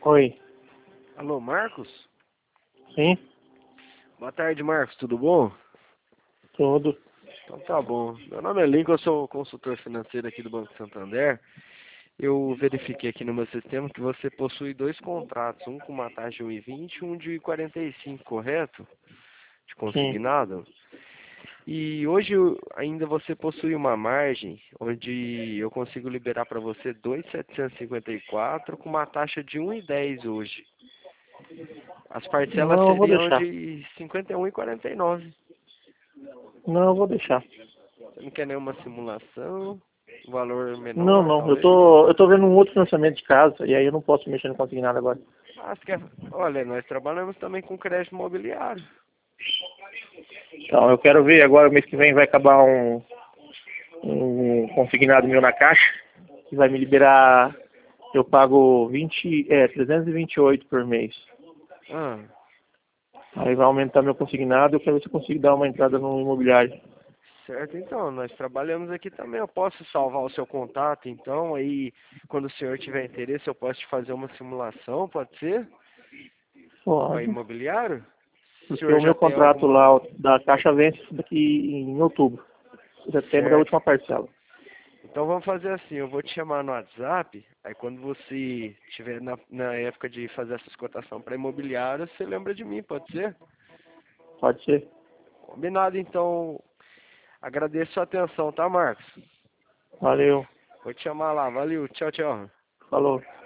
Oi. Alô, Marcos? Sim, Boa tarde, Marcos. Tudo bom? tudo. Então tá bom. Meu nome é Lincoln, eu sou consultor financeiro aqui do Banco Santander. Eu verifiquei aqui no meu sistema que você possui dois contratos, um com uma taxa de 1,20 e um de 45, correto? De Sim. consignado. E hoje ainda você possui uma margem onde eu consigo liberar para você 2,754 com uma taxa de 1,10 hoje. As parcelas Não, eu vou seriam deixar. de 51,49. Não, eu vou deixar. Você não quer nenhuma simulação? Um valor Não, menor, não. Eu talvez? tô, eu tô vendo um outro financiamento de casa e aí eu não posso mexer no consignado agora. Ah, você quer... Olha, nós trabalhamos também com crédito imobiliário. Então, eu quero ver agora, mês que vem vai acabar um consignado meu na caixa que vai me liberar. Eu pago 328 por mês. Ah, Aí vai aumentar meu consignado. Eu quero ver se eu consigo dar uma entrada no imobiliário. certo, então, nós trabalhamos aqui também. Eu posso salvar o seu contato, então, aí, quando o senhor tiver interesse, eu posso te fazer uma simulação, pode ser? Para Pode. imobiliário? O Porque senhor o já meu tem contrato lá alguma... da caixa vence daqui em outubro. Setembro é a Certo. última parcela. Então vamos fazer assim, eu vou te chamar no WhatsApp, aí quando você estiver na época de fazer essas cotações para imobiliária, você lembra de mim, pode ser? Pode ser. Combinado, então. Agradeço a sua atenção, tá, Marcos? Valeu. Vou te chamar lá. Valeu, tchau, tchau. Falou.